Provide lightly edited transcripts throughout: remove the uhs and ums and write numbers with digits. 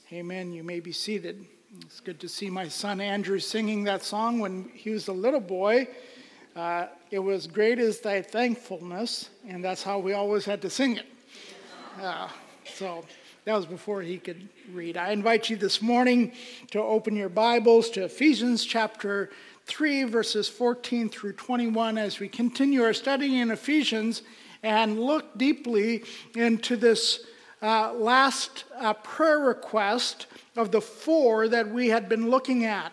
Amen. You may be seated. It's good to see my son Andrew singing that song when he was a little boy. It was great is thy thankfulness, and that's how we always had to sing it. So that was before he could read. I invite you this morning to open your Bibles to Ephesians chapter 3, verses 14 through 21, as we continue our study in Ephesians and look deeply into this last prayer request of the 4 that we had been looking at.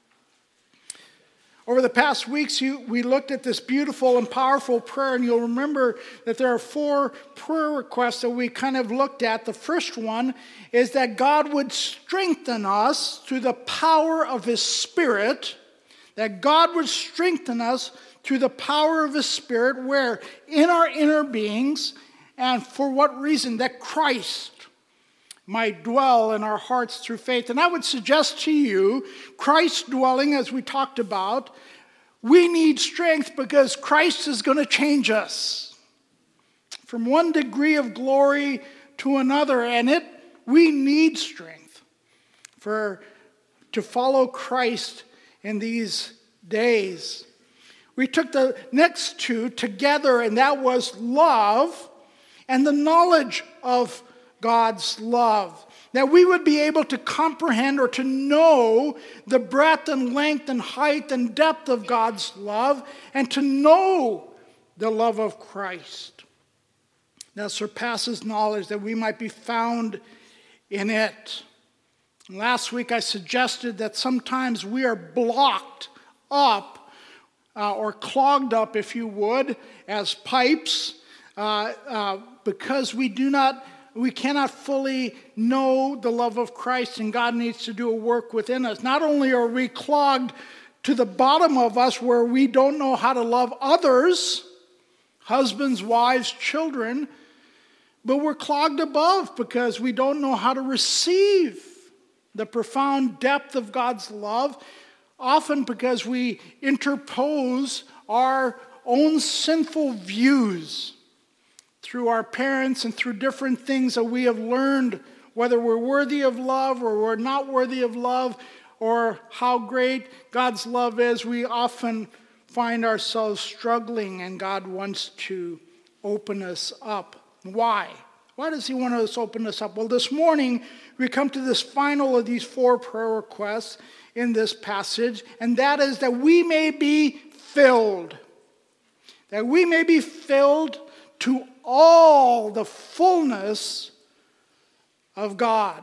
Over the past weeks, we looked at this beautiful and powerful prayer, and you'll remember that there are 4 prayer requests that we kind of looked at. The first one is that God would strengthen us through the power of His Spirit, that God would strengthen us through the power of His Spirit, where in our inner beings, and for what reason? That Christ might dwell in our hearts through faith. And I would suggest to you, Christ dwelling, as we talked about, we need strength because Christ is going to change us from one degree of glory to another. And we need strength to follow Christ in these days. We took the next 2 together, and that was love and the knowledge of God's love. That we would be able to comprehend or to know the breadth and length and height and depth of God's love, and to know the love of Christ that surpasses knowledge, that we might be found in it. Last week I suggested that sometimes we are blocked up or clogged up, if you would, as pipes, because we cannot fully know the love of Christ, and God needs to do a work within us. Not only are we clogged to the bottom of us where we don't know how to love others, husbands, wives, children, but we're clogged above because we don't know how to receive the profound depth of God's love, often because we interpose our own sinful views through our parents and through different things that we have learned, whether we're worthy of love or we're not worthy of love, or how great God's love is. We often find ourselves struggling, and God wants to open us up. Why? Why does He want us to open us up? Well, this morning we come to this final of these 4 prayer requests in this passage, and that is that we may be filled. That we may be filled to all the fullness of God.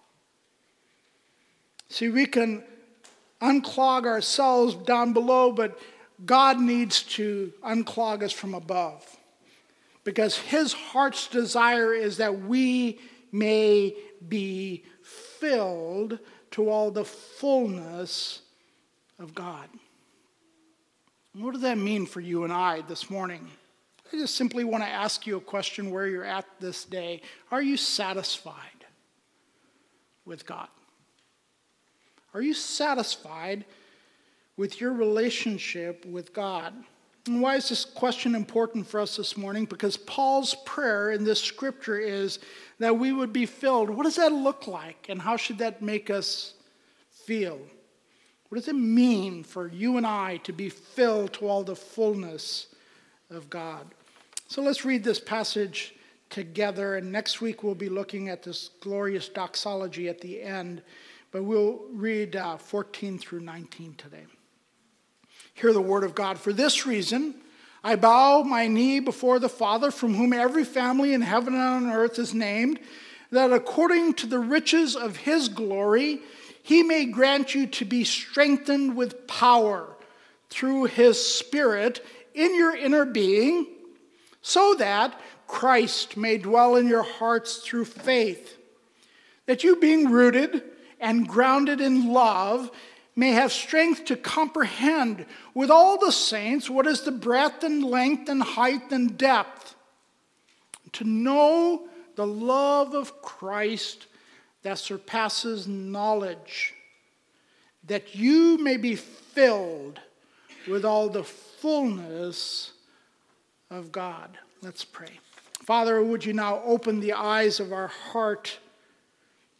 See, we can unclog ourselves down below, but God needs to unclog us from above. Because His heart's desire is that we may be filled to all the fullness of God. What does that mean for you and I this morning? I just simply want to ask you a question where you're at this day. Are you satisfied with God? Are you satisfied with your relationship with God? And why is this question important for us this morning? Because Paul's prayer in this scripture is that we would be filled. What does that look like? And how should that make us feel? What does it mean for you and I to be filled to all the fullness of God? So let's read this passage together, and next week we'll be looking at this glorious doxology at the end, but we'll read 14 through 19 today. Hear the word of God. For this reason, I bow my knee before the Father, from whom every family in heaven and on earth is named, that according to the riches of His glory, He may grant you to be strengthened with power through His Spirit in your inner being, so that Christ may dwell in your hearts through faith, that you, being rooted and grounded in love, may have strength to comprehend with all the saints what is the breadth and length and height and depth, to know the love of Christ that surpasses knowledge, that you may be filled with all the fullness of God. Let's pray. Father, would you now open the eyes of our heart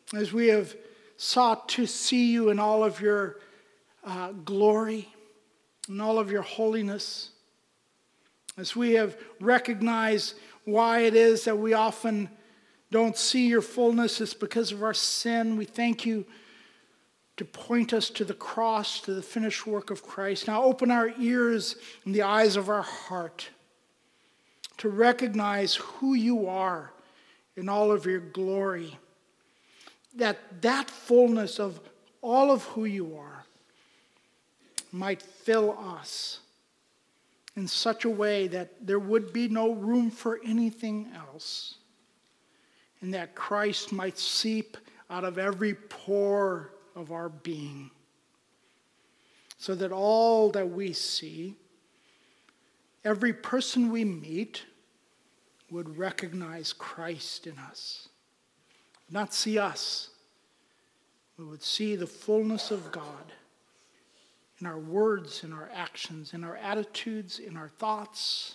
as we have sought to see you in all of your glory, in all of your holiness, as we have recognized why it is that we often don't see your fullness, it's because of our sin. We thank you to point us to the cross, to the finished work of Christ. Now open our ears and the eyes of our heart to recognize who you are in all of your glory. That fullness of all of who you are might fill us in such a way that there would be no room for anything else, and that Christ might seep out of every pore of our being, so that all that we see, every person we meet, would recognize Christ in us. Not see us. We would see the fullness of God in our words, in our actions, in our attitudes, in our thoughts,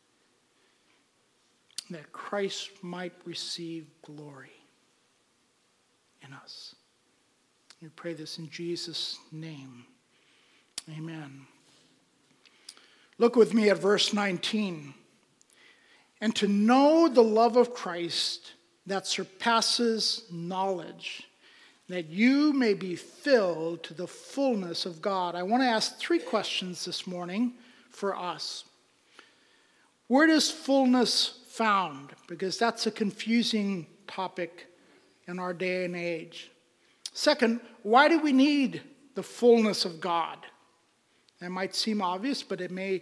that Christ might receive glory in us. We pray this in Jesus' name. Amen. Look with me at verse 19. And to know the love of Christ that surpasses knowledge, that you may be filled to the fullness of God. I want to ask 3 questions this morning for us. Where does fullness found? Because that's a confusing topic in our day and age. Second, why do we need the fullness of God? That might seem obvious, but it may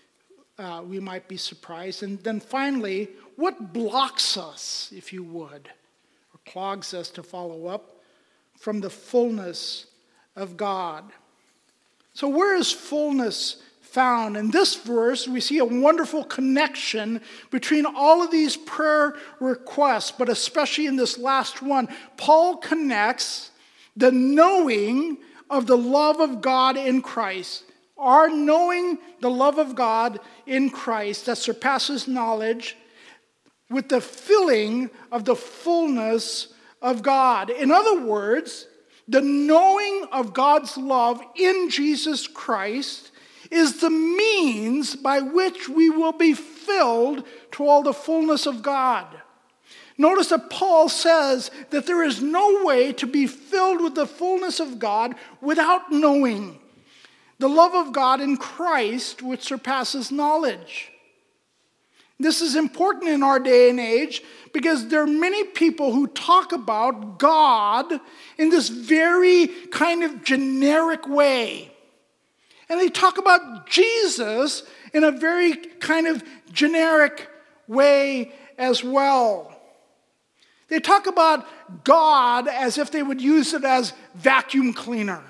we might be surprised. And then finally, what blocks us, if you would, or clogs us, to follow up, from the fullness of God? So where is fullness found? In this verse, we see a wonderful connection between all of these prayer requests, but especially in this last one. Paul connects the knowing of the love of God in Christ, our knowing the love of God in Christ that surpasses knowledge, with the filling of the fullness of God. In other words, the knowing of God's love in Jesus Christ is the means by which we will be filled to all the fullness of God. Notice that Paul says that there is no way to be filled with the fullness of God without knowing the love of God in Christ, which surpasses knowledge. This is important in our day and age because there are many people who talk about God in this very kind of generic way. And they talk about Jesus in a very kind of generic way as well. They talk about God as if they would use it as vacuum cleaner.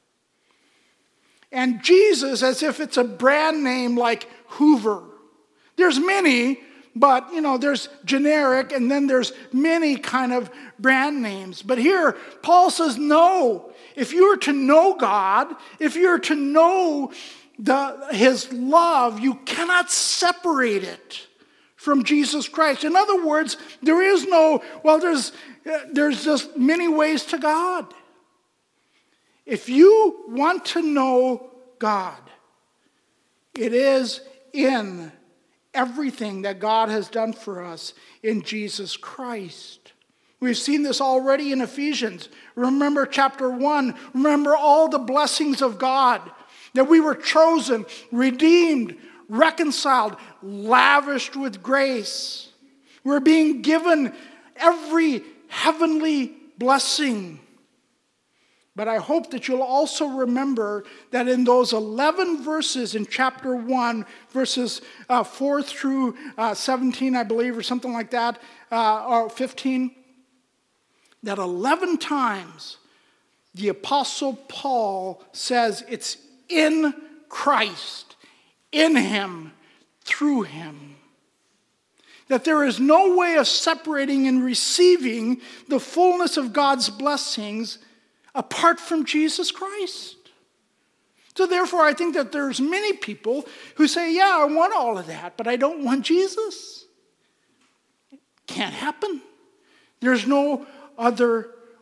And Jesus as if it's a brand name like Hoover. There's many, but there's generic and then there's many kind of brand names. But here, Paul says, no. If you are to know God, if you're to know his love, you cannot separate it from Jesus Christ. In other words, there is no, there's just many ways to God. If you want to know God, it is in everything that God has done for us in Jesus Christ. We've seen this already in Ephesians. Remember chapter 1. Remember all the blessings of God, that we were chosen, redeemed, reconciled, lavished with grace. We're being given every heavenly blessing. But I hope that you'll also remember that in those 11 verses in chapter 1, verses 4 through 17, I believe, or something like that, or 15, that 11 times the Apostle Paul says it's in Christ, in him, through him. That there is no way of separating and receiving the fullness of God's blessings apart from Jesus Christ. So therefore, I think that there's many people who say, yeah, I want all of that, but I don't want Jesus. It can't happen. There's no other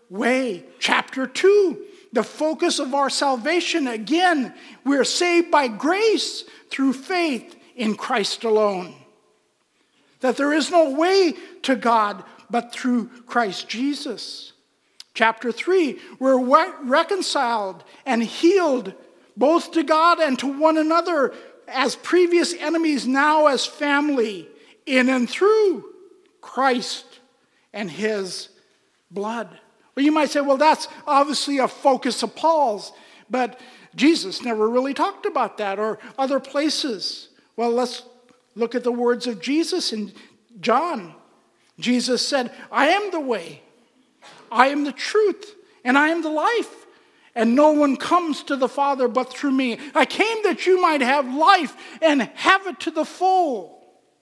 way. Chapter 2, the focus of our salvation. Again, we're saved by grace through faith in Christ alone. That there is no way to God but through Christ Jesus. Chapter 3, we're reconciled and healed both to God and to one another as previous enemies, now as family, in and through Christ and his blood. Well, you might say, well, that's obviously a focus of Paul's, but Jesus never really talked about that, or other places. Well, let's look at the words of Jesus in John. Jesus said, I am the way, I am the truth, and I am the life. And no one comes to the Father but through me. I came that you might have life and have it to the full.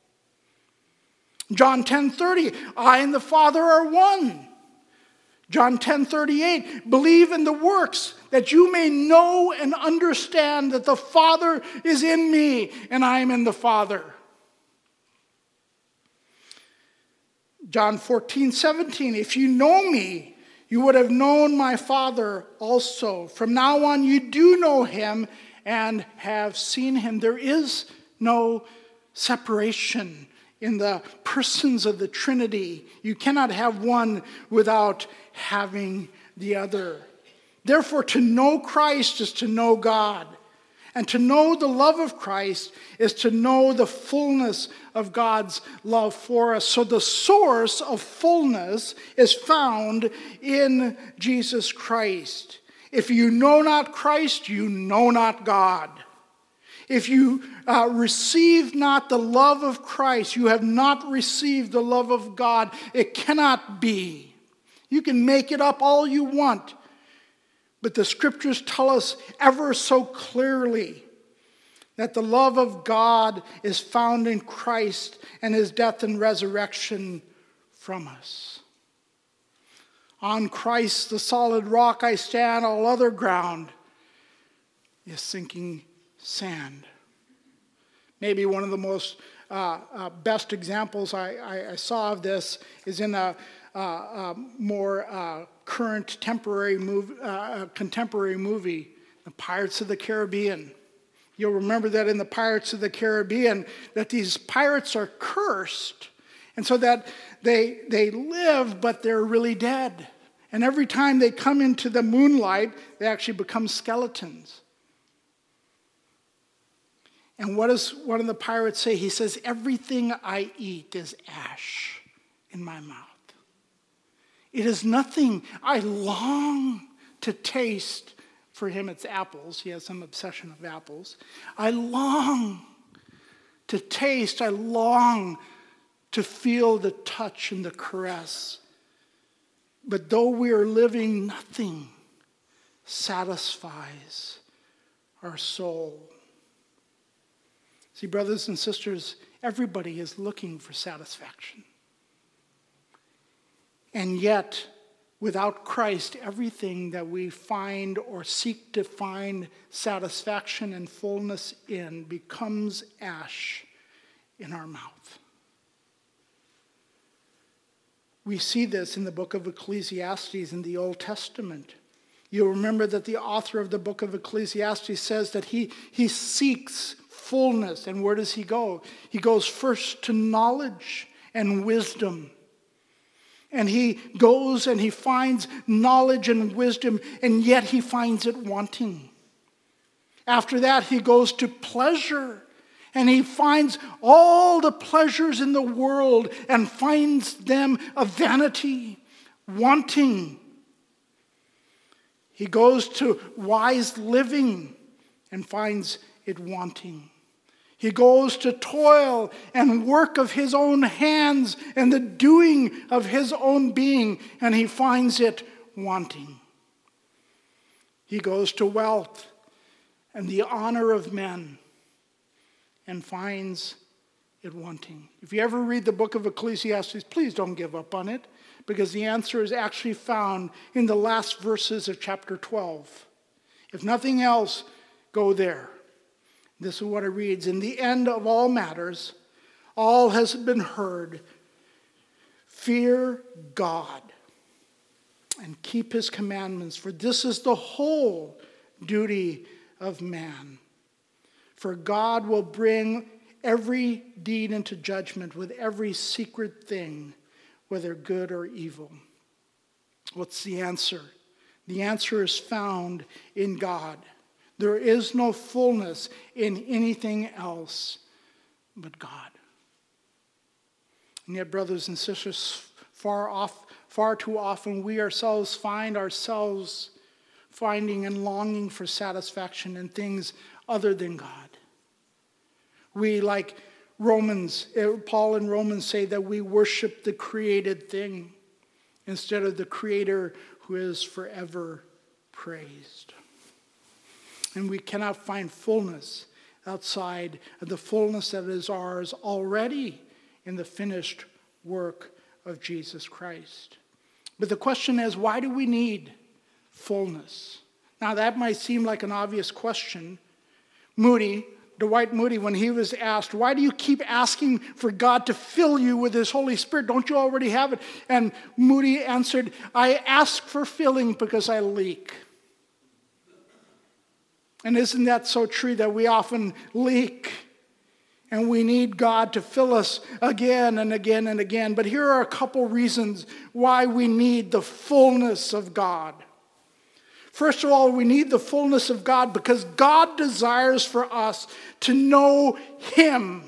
John 10:30, I and the Father are one. John 10:38, believe in the works that you may know and understand that the Father is in me and I am in the Father. John 14:17, if you know me, you would have known my Father also. From now on, you do know him and have seen him. There is no separation in the persons of the Trinity. You cannot have one without having the other. Therefore, to know Christ is to know God. And to know the love of Christ is to know the fullness of God's love for us. So the source of fullness is found in Jesus Christ. If you know not Christ, you know not God. If you receive not the love of Christ, you have not received the love of God. It cannot be. You can make it up all you want. But the scriptures tell us ever so clearly that the love of God is found in Christ and his death and resurrection from us. On Christ, the solid rock I stand, all other ground is sinking sand. Maybe one of the most best examples I saw of this is in a more current contemporary movie, The Pirates of the Caribbean. You'll remember that in the Pirates of the Caribbean, that these pirates are cursed, and so that they live, but they're really dead. And every time they come into the moonlight, they actually become skeletons. And what does one of the pirates say? He says, everything I eat is ash in my mouth. It is nothing I long to taste. For him, it's apples. He has some obsession of apples. I long to taste. I long to feel the touch and the caress. But though we are living, nothing satisfies our soul. See, brothers and sisters, everybody is looking for satisfaction. And yet, without Christ, everything that we find or seek to find satisfaction and fullness in becomes ash in our mouth. We see this in the book of Ecclesiastes in the Old Testament. You'll remember that the author of the book of Ecclesiastes says that he seeks fullness. And where does he go? He goes first to knowledge and wisdom. And he goes and he finds knowledge and wisdom, and yet he finds it wanting. After that, he goes to pleasure, and he finds all the pleasures in the world and finds them a vanity, wanting. He goes to wise living and finds it wanting. He goes to toil and work of his own hands and the doing of his own being, and he finds it wanting. He goes to wealth and the honor of men and finds it wanting. If you ever read the book of Ecclesiastes, please don't give up on it, because the answer is actually found in the last verses of chapter 12. If nothing else, go there. This is what it reads. In the end of all matters, all has been heard. Fear God and keep his commandments, for this is the whole duty of man. For God will bring every deed into judgment with every secret thing, whether good or evil. What's the answer? The answer is found in God. There is no fullness in anything else but God. And yet, brothers and sisters, far too often we ourselves find ourselves finding and longing for satisfaction in things other than God. We, like Paul in Romans say that we worship the created thing instead of the Creator who is forever praised. And we cannot find fullness outside of the fullness that is ours already in the finished work of Jesus Christ. But the question is, why do we need fullness? Now that might seem like an obvious question. Dwight Moody, when he was asked, why do you keep asking for God to fill you with his Holy Spirit? Don't you already have it? And Moody answered, I ask for filling because I leak. And isn't that so true that we often leak and we need God to fill us again and again and again? But here are a couple reasons why we need the fullness of God. First of all, we need the fullness of God because God desires for us to know Him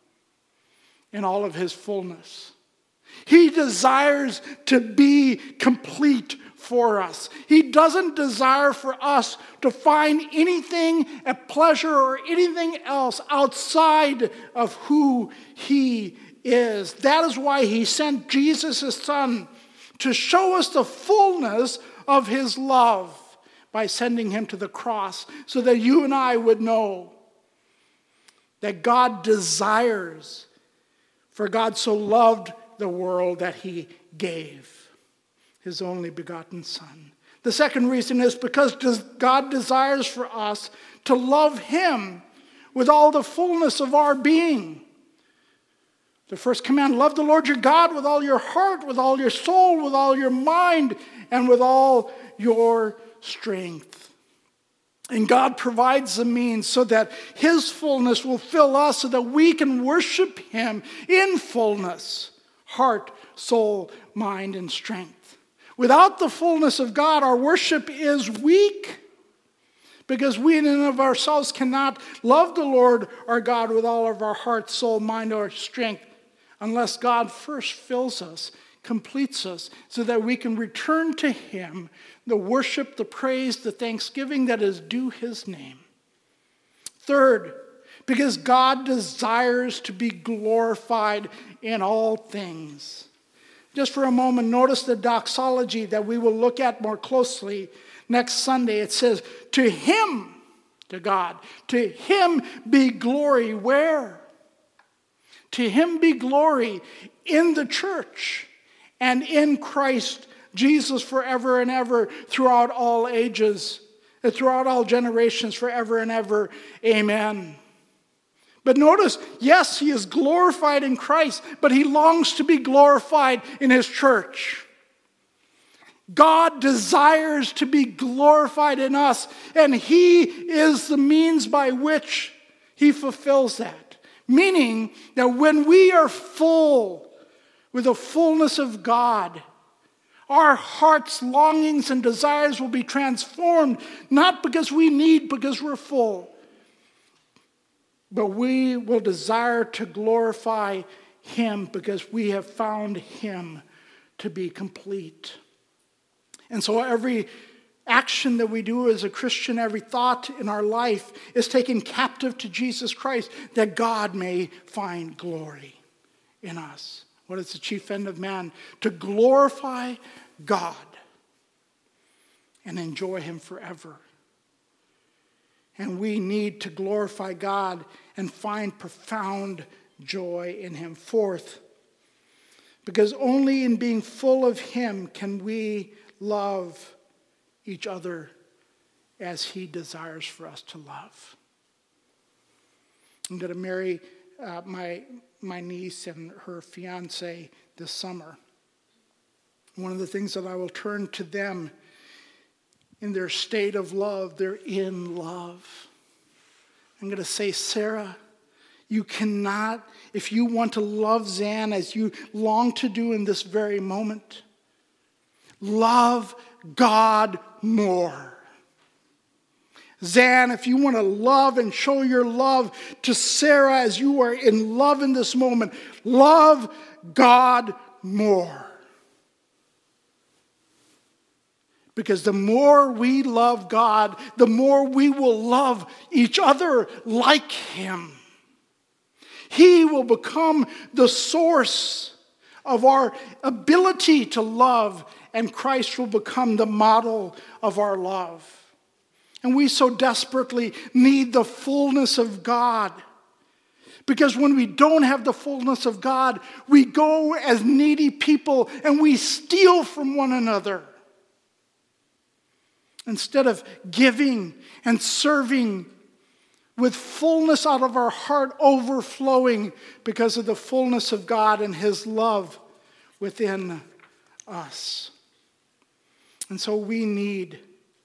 in all of His fullness. He desires to be complete for us. He doesn't desire for us to find anything, a pleasure or anything else outside of who He is. That is why He sent Jesus, His Son, to show us the fullness of His love by sending Him to the cross so that you and I would know that God desires, for God so loved the world that He gave His only begotten Son. The second reason is because God desires for us to love Him with all the fullness of our being. The first command, love the Lord your God with all your heart, with all your soul, with all your mind, and with all your strength. And God provides the means so that His fullness will fill us so that we can worship Him in fullness, heart, soul, mind, and strength. Without the fullness of God, our worship is weak because we in and of ourselves cannot love the Lord our God with all of our heart, soul, mind, or strength unless God first fills us, completes us, so that we can return to Him the worship, the praise, the thanksgiving that is due His name. Third, because God desires to be glorified in all things. Just for a moment, notice the doxology that we will look at more closely next Sunday. It says, to Him, to God, to Him be glory. Where? To Him be glory in the church and in Christ Jesus forever and ever, throughout all ages, throughout all generations, forever and ever. Amen. But notice, yes, He is glorified in Christ, but He longs to be glorified in His church. God desires to be glorified in us, and He is the means by which He fulfills that. Meaning that when we are full with the fullness of God, our hearts' longings and desires will be transformed, not because we need, because we're full, but we will desire to glorify Him because we have found Him to be complete. And so every action that we do as a Christian, every thought in our life is taken captive to Jesus Christ, that God may find glory in us. What is the chief end of man? To glorify God and enjoy Him forever. And we need to glorify God and find profound joy in Him. Fourth, because only in being full of Him can we love each other as He desires for us to love. I'm going to marry my niece and her fiance this summer. One of the things that I will turn to them in their state of love, they're in love. I'm going to say, Sarah, you cannot, if you want to love Zan as you long to do in this very moment, love God more. Zan, if you want to love and show your love to Sarah as you are in love in this moment, love God more. Because the more we love God, the more we will love each other like Him. He will become the source of our ability to love, and Christ will become the model of our love. And we so desperately need the fullness of God. Because when we don't have the fullness of God, we go as needy people and we steal from one another. Instead of giving and serving with fullness out of our heart overflowing because of the fullness of God and His love within us. And so we need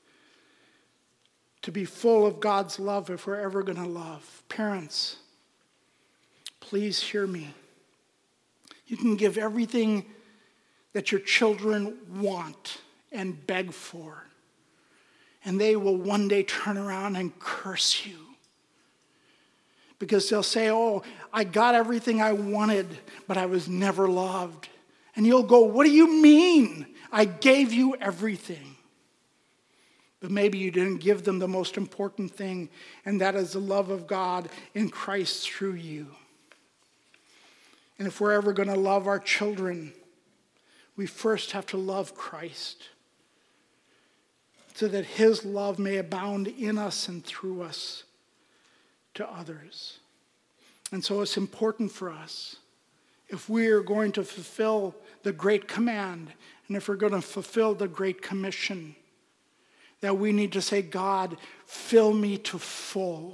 to be full of God's love if we're ever going to love. Parents, please hear me. You can give everything that your children want and beg for, and they will one day turn around and curse you. Because they'll say, oh, I got everything I wanted, but I was never loved. And you'll go, what do you mean? I gave you everything. But maybe you didn't give them the most important thing, and that is the love of God in Christ through you. And if we're ever going to love our children, we first have to love Christ, so that His love may abound in us and through us to others. And so it's important for us, if we are going to fulfill the Great Command, and if we're going to fulfill the Great Commission, that we need to say, God, fill me to full.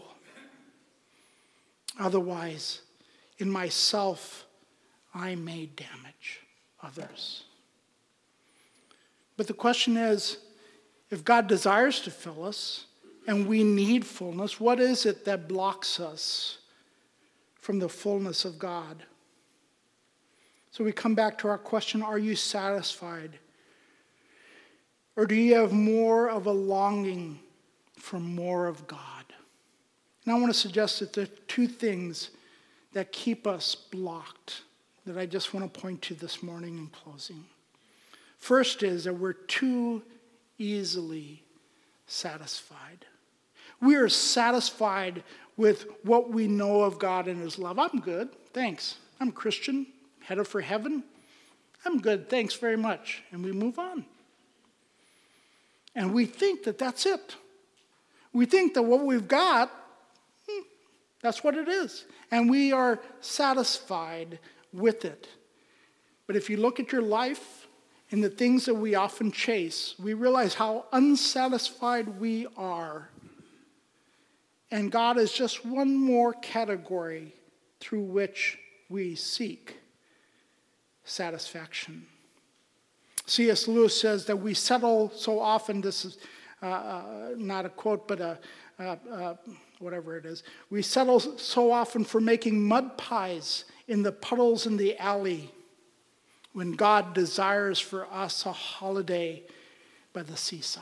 Otherwise, in myself, I may damage others. But the question is, if God desires to fill us and we need fullness, what is it that blocks us from the fullness of God? So we come back to our question, are you satisfied? Or do you have more of a longing for more of God? And I want to suggest that there are two things that keep us blocked that I just want to point to this morning in closing. First is that we're too easily satisfied. We are satisfied with what we know of God and His love. I'm good, thanks. I'm Christian, headed for heaven. I'm good, thanks very much. And we move on. And we think that that's it. We think that what we've got, that's what it is. And we are satisfied with it. But if you look at your life and the things that we often chase, we realize how unsatisfied we are. And God is just one more category through which we seek satisfaction. C.S. Lewis says that we settle so often, this is not a quote, but whatever it is. We settle so often for making mud pies in the puddles in the alley when God desires for us a holiday by the seaside.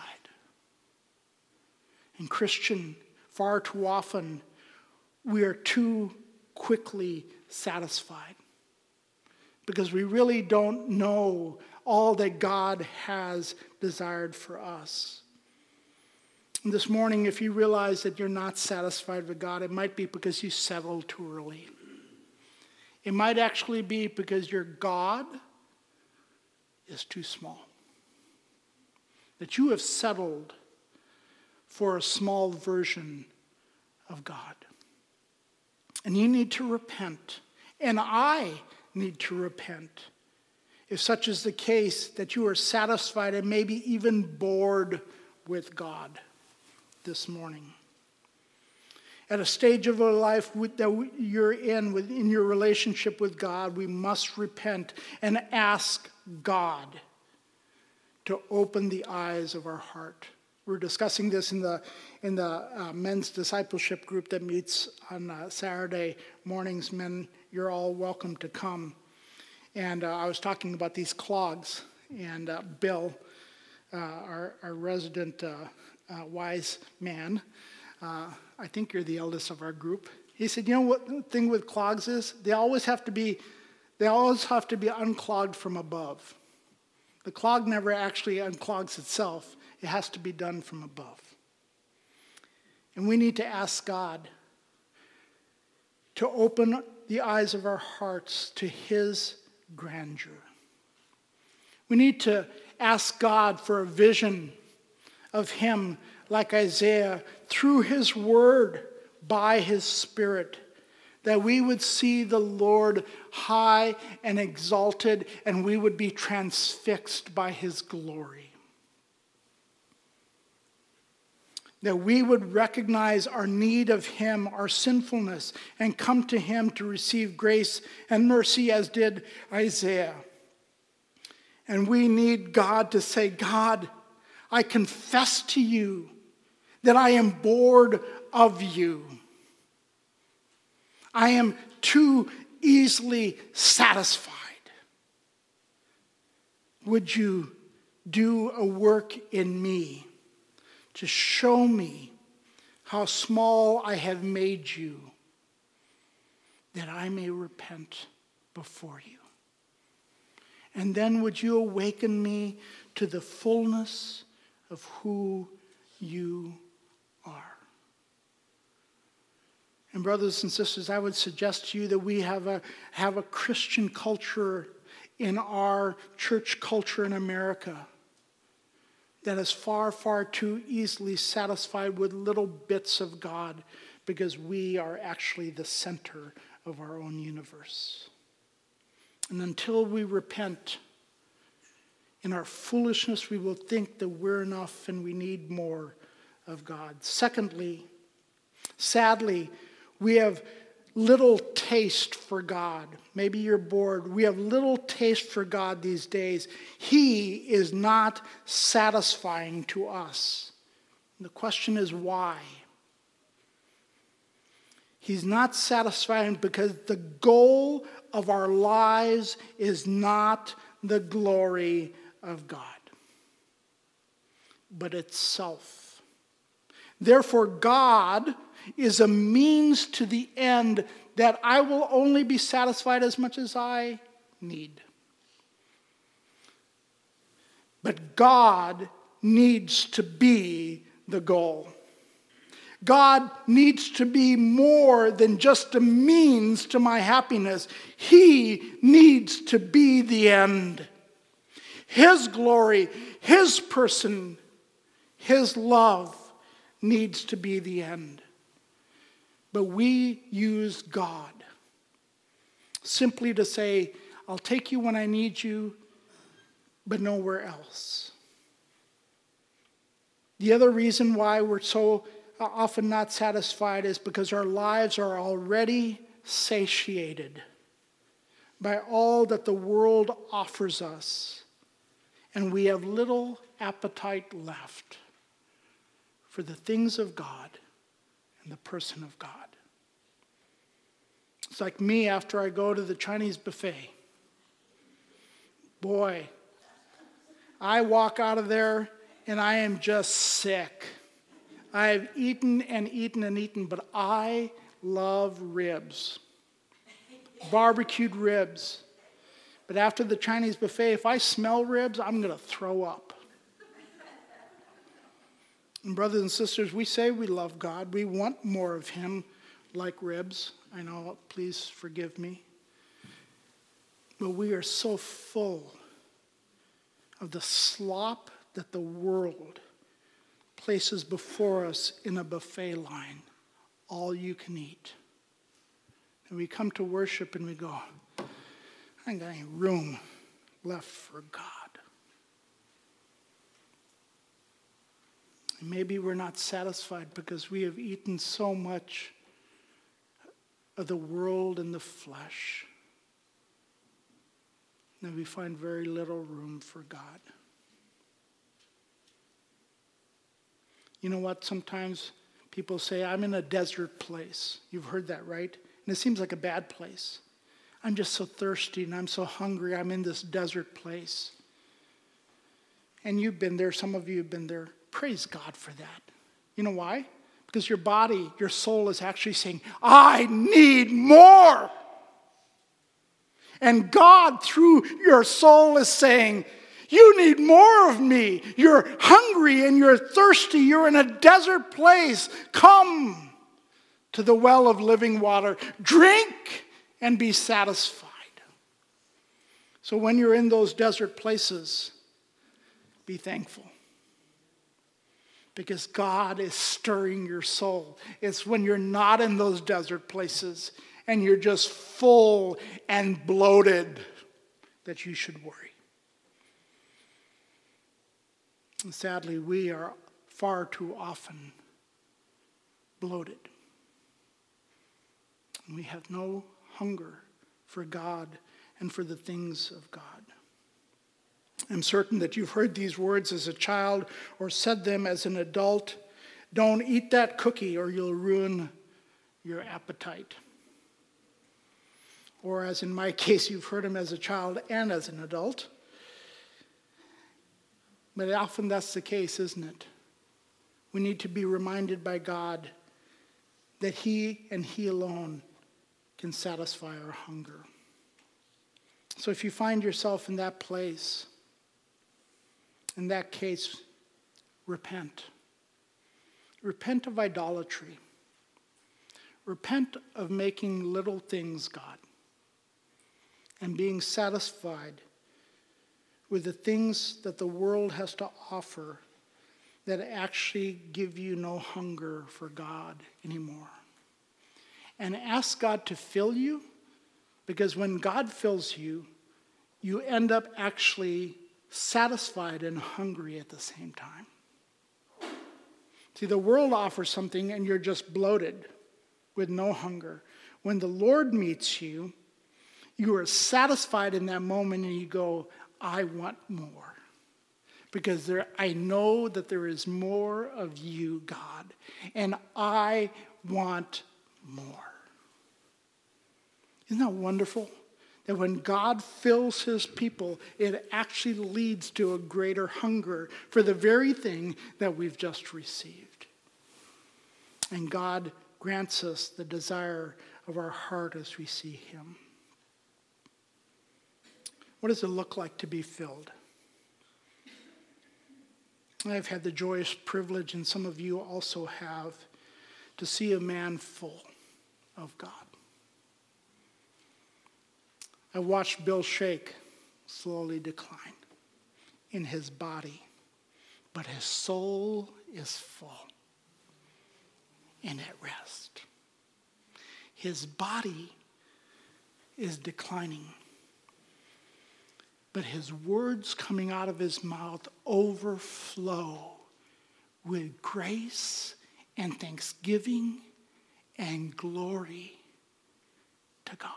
And Christian, far too often, we are too quickly satisfied because we really don't know all that God has desired for us. And this morning, if you realize that you're not satisfied with God, it might be because you settled too early. It might actually be because your God is too small. That you have settled for a small version of God. And you need to repent. And I need to repent. If such is the case, that you are satisfied and maybe even bored with God this morning. At a stage of our life that you're in your relationship with God, we must repent and ask God to open the eyes of our heart. We're discussing this in the men's discipleship group that meets on Saturday mornings. Men, you're all welcome to come. And I was talking about these clogs, and Bill, our resident wise man, I think you're the eldest of our group. He said, you know what the thing with clogs is? They always have to be unclogged from above. The clog never actually unclogs itself. It has to be done from above. And we need to ask God to open the eyes of our hearts to his grandeur. We need to ask God for a vision of him like Isaiah through his word by his Spirit, that we would see the Lord high and exalted and we would be transfixed by his glory. That we would recognize our need of him, our sinfulness, and come to him to receive grace and mercy as did Isaiah. And we need God to say, God, I confess to you that I am bored of you. I am too easily satisfied. Would you do a work in me to show me how small I have made you, that I may repent before you? And then would you awaken me to the fullness of who you are? And brothers and sisters, I would suggest to you that we have a Christian culture in our church culture in America that is far, far too easily satisfied with little bits of God because we are actually the center of our own universe. And until we repent, in our foolishness, we will think that we're enough and we need more of God. Secondly, sadly, we have little taste for God. Maybe you're bored. We have little taste for God these days. He is not satisfying to us. And the question is why? He's not satisfying because the goal of our lives is not the glory of God, but it's self. Therefore, God is a means to the end that I will only be satisfied as much as I need. But God needs to be the goal. God needs to be more than just a means to my happiness. He needs to be the end. His glory, his person, his love needs to be the end. But we use God simply to say, I'll take you when I need you, but nowhere else. The other reason why we're so often not satisfied is because our lives are already satiated by all that the world offers us, and we have little appetite left for the things of God and the person of God. It's like me after I go to the Chinese buffet. Boy, I walk out of there and I am just sick. I have eaten and eaten and eaten, but I love ribs. Barbecued ribs. But after the Chinese buffet, if I smell ribs, I'm going to throw up. And brothers and sisters, we say we love God. We want more of him, like ribs. I know, please forgive me. But we are so full of the slop that the world places before us in a buffet line. All you can eat. And we come to worship and we go, I ain't got any room left for God. And maybe we're not satisfied because we have eaten so much of the world and the flesh that we find very little room for God. You know what? Sometimes people say, I'm in a desert place. You've heard that, right? And it seems like a bad place. I'm just so thirsty and I'm so hungry. I'm in this desert place. And you've been there. Some of you have been there. Praise God for that. You know why? Because your body, your soul is actually saying, I need more. And God, through your soul, is saying, you need more of me. You're hungry and you're thirsty. You're in a desert place. Come to the well of living water. Drink and be satisfied. So when you're in those desert places, be thankful. Because God is stirring your soul. It's when you're not in those desert places and you're just full and bloated that you should worry. And sadly, we are far too often bloated. And we have no hunger for God and for the things of God. I'm certain that you've heard these words as a child or said them as an adult. Don't eat that cookie or you'll ruin your appetite. Or as in my case, you've heard them as a child and as an adult. But often that's the case, isn't it? We need to be reminded by God that He and He alone can satisfy our hunger. So if you find yourself in that place, in that case, repent. Repent of idolatry. Repent of making little things God and being satisfied with the things that the world has to offer that actually give you no hunger for God anymore. And ask God to fill you, because when God fills you, you end up actually satisfied and hungry at the same time. See, the world offers something and you're just bloated with no hunger. When the Lord meets you, you are satisfied in that moment and you go, I want more. Because I know that there is more of you, God, and I want more. Isn't that wonderful? That when God fills his people, it actually leads to a greater hunger for the very thing that we've just received. And God grants us the desire of our heart as we see him. What does it look like to be filled? I've had the joyous privilege, and some of you also have, to see a man full of God. I watched Bill Shake slowly decline in his body, but his soul is full and at rest. His body is declining, but his words coming out of his mouth overflow with grace and thanksgiving and glory to God.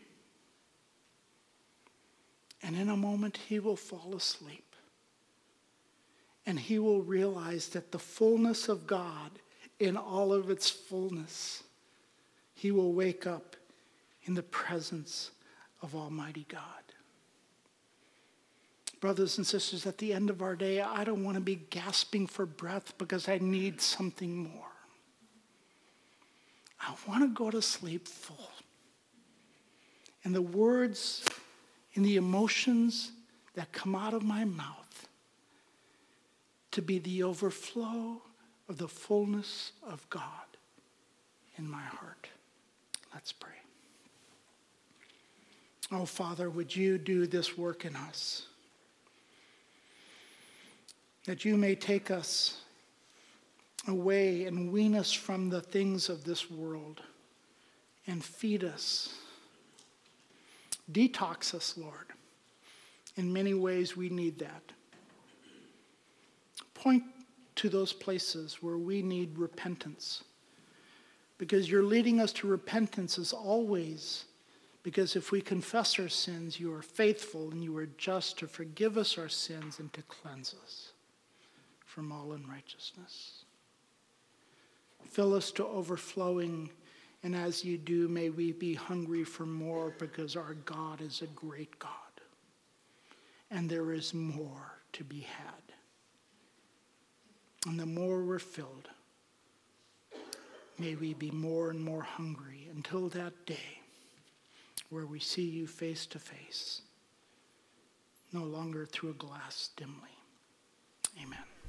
And in a moment, he will fall asleep. And he will realize that the fullness of God, in all of its fullness, he will wake up in the presence of Almighty God. Brothers and sisters, at the end of our day, I don't want to be gasping for breath because I need something more. I want to go to sleep full. And the words and the emotions that come out of my mouth to be the overflow of the fullness of God in my heart. Let's pray. Oh, Father, would you do this work in us? That you may take us away and wean us from the things of this world and feed us. Detox us, Lord. In many ways, we need that. Point to those places where we need repentance. Because you're leading us to repentance as always. Because if we confess our sins, you are faithful and you are just to forgive us our sins and to cleanse us from all unrighteousness. Fill us to overflowing. And as you do, may we be hungry for more, because our God is a great God. And there is more to be had. And the more we're filled, may we be more and more hungry until that day where we see you face to face, no longer through a glass dimly. Amen.